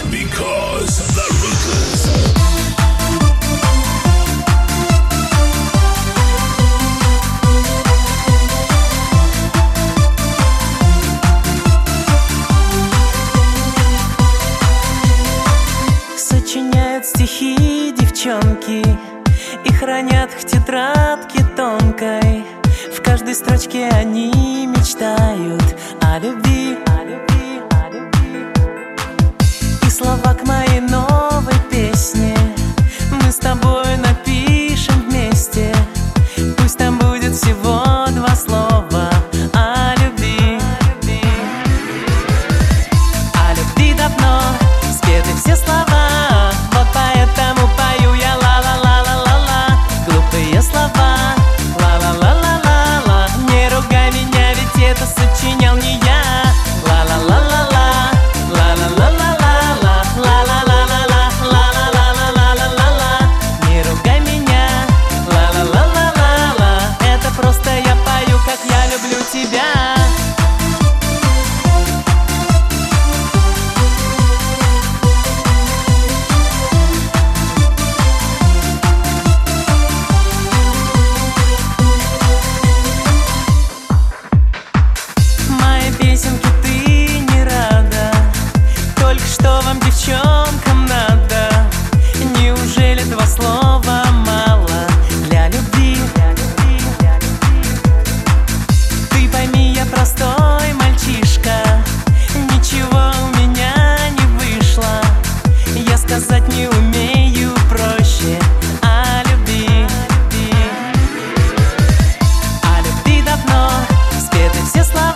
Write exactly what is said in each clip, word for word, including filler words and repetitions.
Because the Ruthless. Сочиняют стихи девчонки и хранят в тетрадке тонкой. В каждой строчке они мечтают о любви, о любви, о любви. И слова к моей новой песне мы с тобой напишем вместе. Пусть там будет всего два слова о любви. О любви давно спеты все слова, вот поэтому пою я ла-ла-ла-ла-ла-ла. Глупые слова, ла-ла-ла-ла-ла-ла. Не ругай меня, ведь это сочинял не я. Ла-ла-ла-ла-ла, ла-ла-ла-ла-ла-ла, ла-ла-ла-ла-ла, ла-ла-ла-ла-ла-ла-ла. Не ругай меня, ла-ла-ла-ла-ла-ла. Это просто я пою, как я люблю тебя. Песенки ты не рада, только что вам, девчонкам, надо. Неужели два слова мало для любви? Ты пойми, я простой мальчишка, ничего у меня не вышло. Я сказать не умею проще о любви. О любви давно спеты все слова,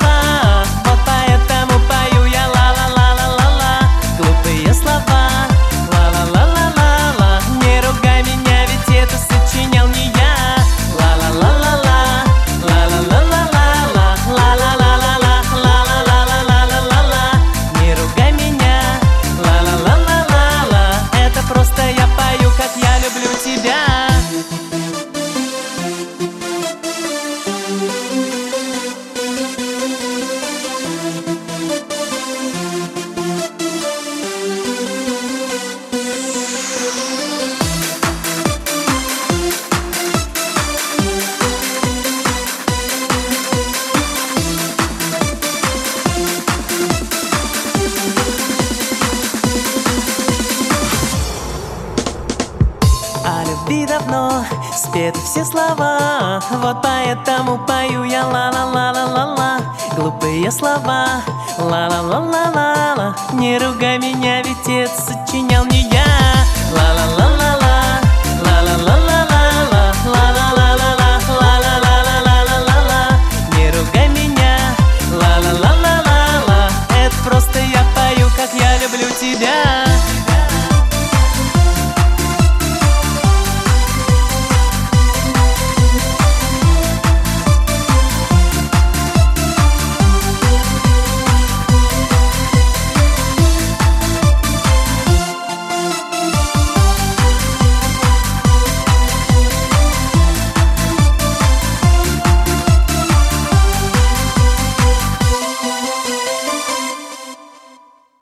о любви давно спеты все слова, вот поэтому пою я ла-ла-ла-ла-ла-ла. Глупые слова, ла-ла-ла-ла-ла-ла. Не ругай меня, ведь это сочинял не